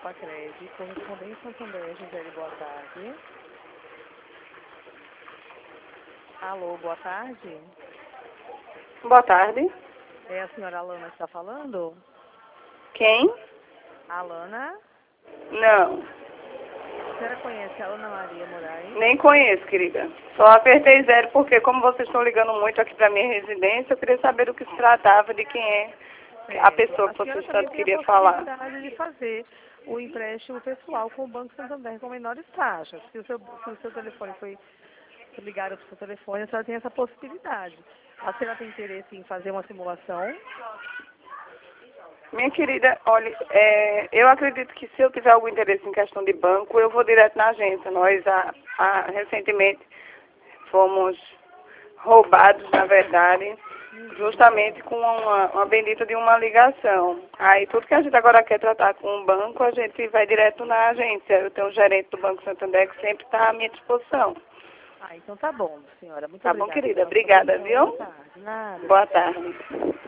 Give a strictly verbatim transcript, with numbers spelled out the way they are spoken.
Pacred, correspondente Santander, Gisele, boa tarde. Alô, boa tarde. Boa tarde. É a senhora Alana que está falando? Quem? Alana? Não, A senhora conhece a Ana Maria Moraes? nem conheço, querida. Só apertei zero porque, como vocês estão ligando muito aqui para minha residência, eu queria saber do que se tratava, de quem é a Certo. pessoa A que senhora vocês também tanto tem a queriam falar. possibilidade de fazer o empréstimo pessoal com o Banco Santander com menores taxas. Se o seu, se o seu telefone foi ligado para o seu telefone, a senhora tem essa possibilidade. A senhora tem interesse em fazer uma simulação? Minha querida, olha, é, eu acredito que se eu tiver algum interesse em questão de banco, eu vou direto na agência. Nós, a, a, recentemente, fomos roubados, na verdade, justamente com uma, uma bendita de uma ligação. Aí tudo que a gente agora quer tratar com o banco, a gente vai direto na agência. Eu tenho um gerente do Banco Santander que sempre está à minha disposição. Ah, então tá bom, senhora. Muito Tá bom, obrigada querida? pela sua Obrigada, atenção. viu? Boa tarde. Nada. Boa tarde.